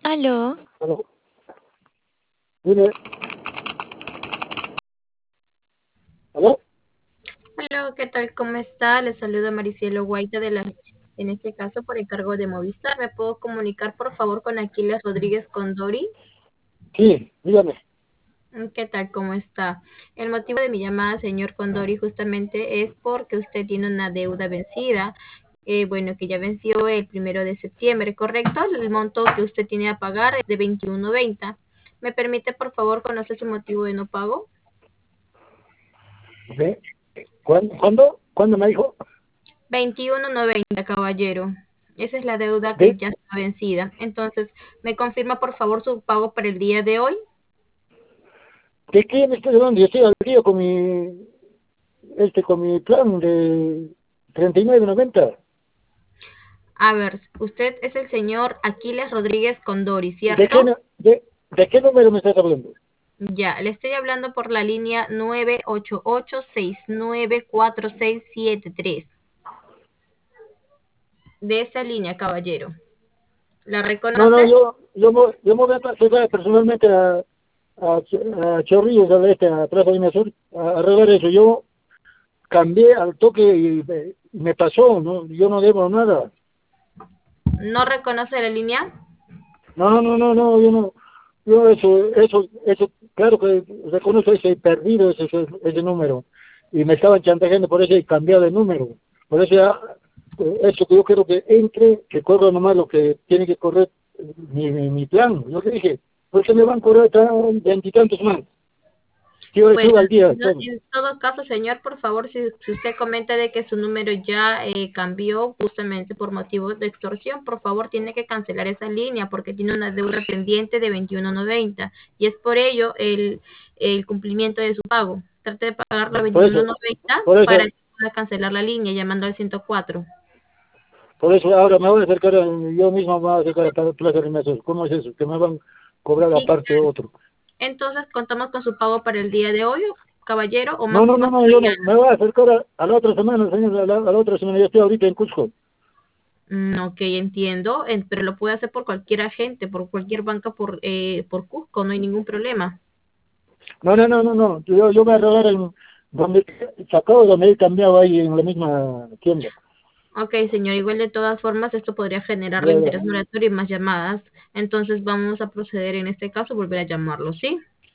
Aló, Aló, dime, aló, Hola, ¿qué tal? ¿Cómo está? Le saluda Maricielo Guaita en este caso por encargo de Movistar. ¿Me puedo comunicar por favor con Aquiles Rodríguez Condori? sí, dígame. ¿Qué tal? ¿Cómo está? El motivo de mi llamada, señor Condori, justamente es porque usted tiene una deuda vencida, bueno, que ya venció el 1 de septiembre, ¿correcto? El monto que usted tiene a pagar es de 21.90. ¿Me permite por favor conocer su motivo de no pago? ¿Ve? ¿Cuándo me dijo? 21.90, caballero. Esa es la deuda que ¿De, ya está vencida. Entonces, ¿me confirma por favor su pago para el día de hoy? ¿De qué me estoy hablando? Yo estoy al día con mi plan de 39.90. A ver, usted es el señor Aquiles Rodríguez Condori, ¿De ¿cierto? qué, de qué número me estás hablando? Ya, le estoy hablando por la línea 988694673. De esa línea, caballero. ¿La No, no, reconoce? yo me voy a pasar personalmente a Chorrillos, a Plaza de Sur, a arreglar eso. Yo cambié al toque y me pasó, ¿no? Yo no debo nada. ¿No reconoce la línea? No, yo no. Yo eso, claro que reconozco ese perdido, ese número. Y me estaban chantajeando, por eso he cambiado de número. Por eso ya, eso que yo quiero que entre, que corra nomás lo que tiene que correr mi plan. Yo le dije, ¿por qué me van a correr veintitantos más? Si yo Bueno, estuve al día, no, todo. en todo caso, señor, por favor, si usted comenta de que su número ya cambió justamente por motivos de extorsión, por favor, tiene que cancelar esa línea porque tiene una deuda pendiente de 21.90 y es por ello el cumplimiento de su pago. Trate de pagar la Por eso, 21.90 por para eso, que pueda cancelar la línea llamando al 104. por eso ahora me voy a acercar, yo mismo me voy a acercar a Plaza de Mesas. ¿Cómo es eso? Que me van a cobrar Sí, aparte otro. entonces contamos con su pago para el día de hoy, caballero, o No, máximo hasta yo no. mañana. Me voy a acercar a la otra semana, señor, a la otra semana. Yo estoy ahorita en Cusco. Ok, entiendo, pero lo puede hacer por cualquier agente, por cualquier banca, por Cusco, no hay ningún problema. No. Yo voy a robar en donde sacado, donde he cambiado ahí en la misma tienda. Ok, señor, igual de todas formas esto podría generar Ya, ya. reinterés moratorio y más llamadas, entonces vamos a proceder en este caso, volver a llamarlo, ¿sí?